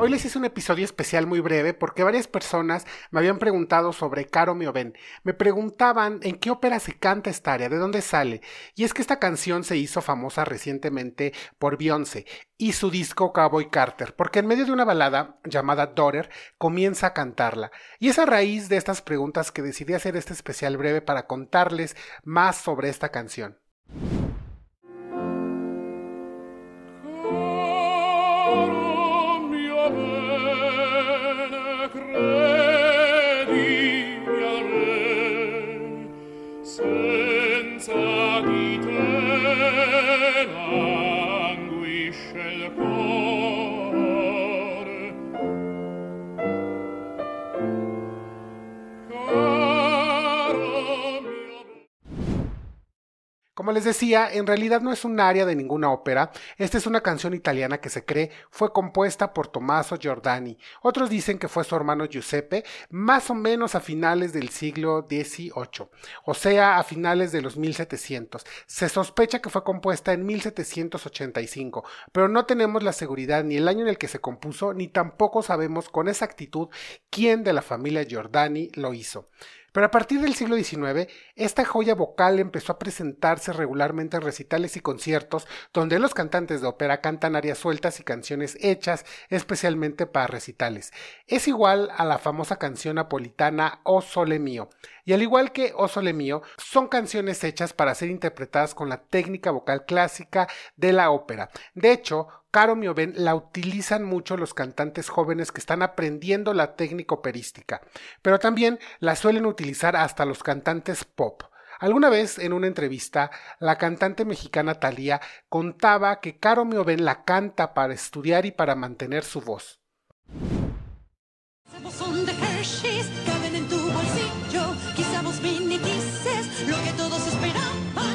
Hoy les hice un episodio especial muy breve porque varias personas me habían preguntado sobre Caro Mio Ben. Me preguntaban en qué ópera se canta esta aria, de dónde sale. Y es que esta canción se hizo famosa recientemente por Beyoncé y su disco Cowboy Carter, porque en medio de una balada llamada Daughter comienza a cantarla. Y es a raíz de estas preguntas que decidí hacer este especial breve para contarles más sobre esta canción. Como les decía, en realidad no es un aria de ninguna ópera. Esta es una canción italiana que se cree fue compuesta por Tommaso Giordani. Otros dicen que fue su hermano Giuseppe, más o menos a finales del siglo XVIII, o sea, a finales de los 1700. Se sospecha que fue compuesta en 1785, pero no tenemos la seguridad ni el año en el que se compuso, ni tampoco sabemos con exactitud quién de la familia Giordani lo hizo. Pero a partir del siglo XIX, esta joya vocal empezó a presentarse regularmente en recitales y conciertos donde los cantantes de ópera cantan arias sueltas y canciones hechas especialmente para recitales. Es igual a la famosa canción napolitana O Sole Mio, y al igual que O Sole Mio, son canciones hechas para ser interpretadas con la técnica vocal clásica de la ópera. De hecho, Caro Mio Ben la utilizan mucho los cantantes jóvenes que están aprendiendo la técnica operística, pero también la suelen utilizar hasta los cantantes pop. Alguna vez en una entrevista, la cantante mexicana Thalía contaba que Caro Mio Ben la canta para estudiar y para mantener su voz. Son de Hershey's, caben en tu bolsillo, quizá vos dices lo que todos esperaban.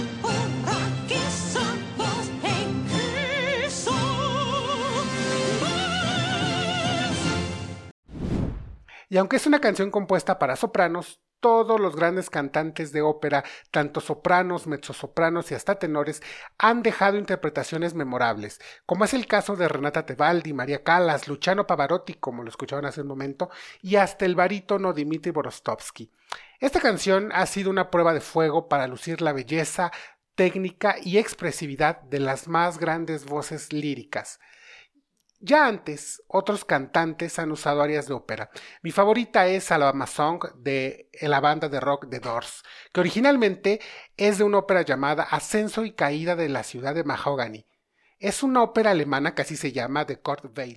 Y aunque es una canción compuesta para sopranos, todos los grandes cantantes de ópera, tanto sopranos, mezzosopranos y hasta tenores, han dejado interpretaciones memorables, como es el caso de Renata Tebaldi, María Callas, Luciano Pavarotti, como lo escuchaban hace un momento, y hasta el barítono Dmitri Borostovsky. Esta canción ha sido una prueba de fuego para lucir la belleza, técnica y expresividad de las más grandes voces líricas. Ya antes, otros cantantes han usado arias de ópera. Mi favorita es Alabama Song de la banda de rock The Doors, que originalmente es de una ópera llamada Ascenso y Caída de la ciudad de Mahogany. Es una ópera alemana que así se llama, de Kurt Weill.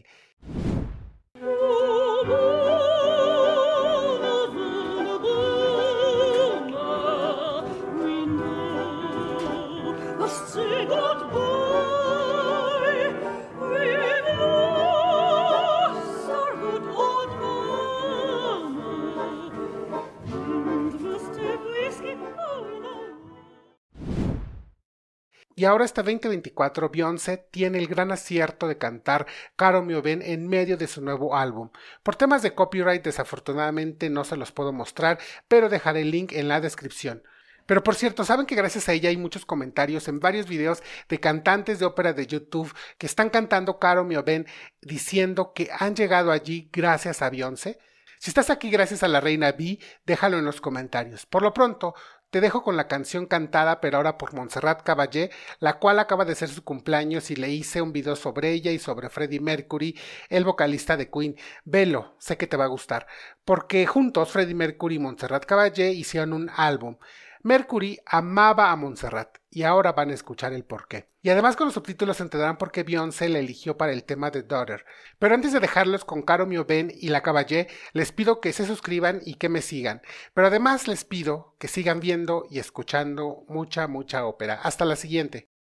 Y ahora hasta 2024 Beyoncé tiene el gran acierto de cantar Caro Mio Ben en medio de su nuevo álbum. Por temas de copyright desafortunadamente no se los puedo mostrar, pero dejaré el link en la descripción. Pero por cierto, ¿saben que gracias a ella hay muchos comentarios en varios videos de cantantes de ópera de YouTube que están cantando Caro Mio Ben diciendo que han llegado allí gracias a Beyoncé? Si estás aquí gracias a la reina Bee, déjalo en los comentarios. Por lo pronto, te dejo con la canción cantada pero ahora por Montserrat Caballé, la cual acaba de ser su cumpleaños y le hice un video sobre ella y sobre Freddie Mercury, el vocalista de Queen. Velo, sé que te va a gustar, porque juntos Freddie Mercury y Montserrat Caballé hicieron un álbum. Mercury amaba a Montserrat y ahora van a escuchar el porqué. Y además con los subtítulos se entenderán por qué Beyoncé la eligió para el tema de Daughter. Pero antes de dejarlos con Caro Mio Ben y la Caballé, les pido que se suscriban y que me sigan. Pero además les pido que sigan viendo y escuchando mucha ópera. Hasta la siguiente.